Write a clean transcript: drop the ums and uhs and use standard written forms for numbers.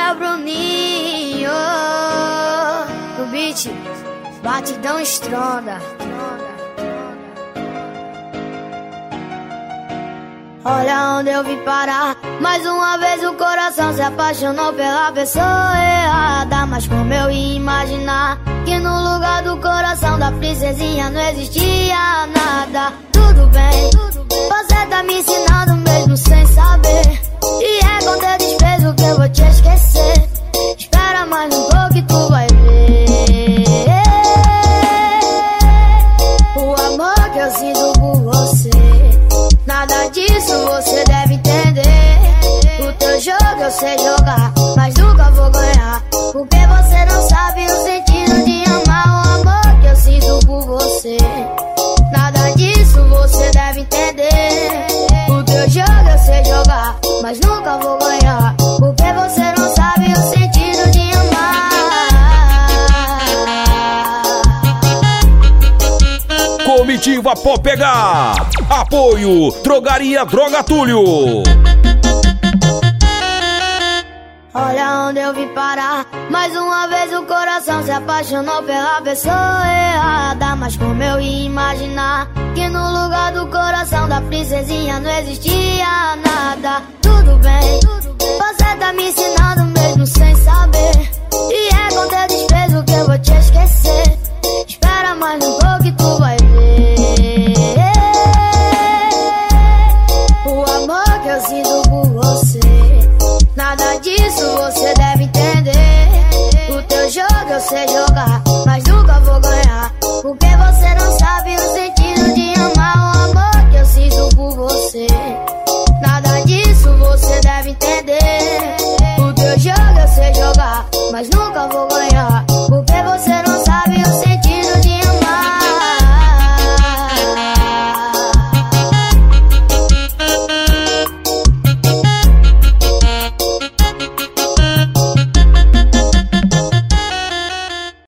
é o Bruninho. O beat, batidão estronda. Olha onde eu vim parar. Mais uma vez o coração se apaixonou pela pessoa errada. Mas como eu ia imaginar que no lugar do coração da princesinha não existia nada. Tudo bem, você tá me ensinando mesmo sem saber. E é com teu desprezo que eu vou te esquecer. Espera mais um pouco e tu vai ver o amor que eu sinto por você. Nada disso você deve entender. O teu jogo eu sei jogar, mas nunca vou ganhar, porque você não sabe o sentido de amar. O amor que eu sinto por você. Nada disso você deve entender. O teu jogo eu sei jogar, mas nunca vou ganhar, porque você não sabe o sentido de amar. Comitiva Pode Pegar. Apoio Drogaria Droga Túlio. Olha onde eu vim parar. Mais uma vez o coração se apaixonou pela pessoa errada. Mas como eu ia imaginar que no lugar do coração da princesinha não existia nada. Tudo bem, você tá me ensinando mesmo sem saber. E é com teu desprezo que eu vou te esquecer. Espera mais um pouco e tu vai ver o amor que eu sinto por você. Nada disso você deve entender. O teu jogo eu sei jogar, mas nunca vou ganhar, porque você não sabe o sentido de amar. O amor que eu sinto por você. Nada disso você deve entender. O teu jogo eu sei jogar, mas nunca vou ganhar,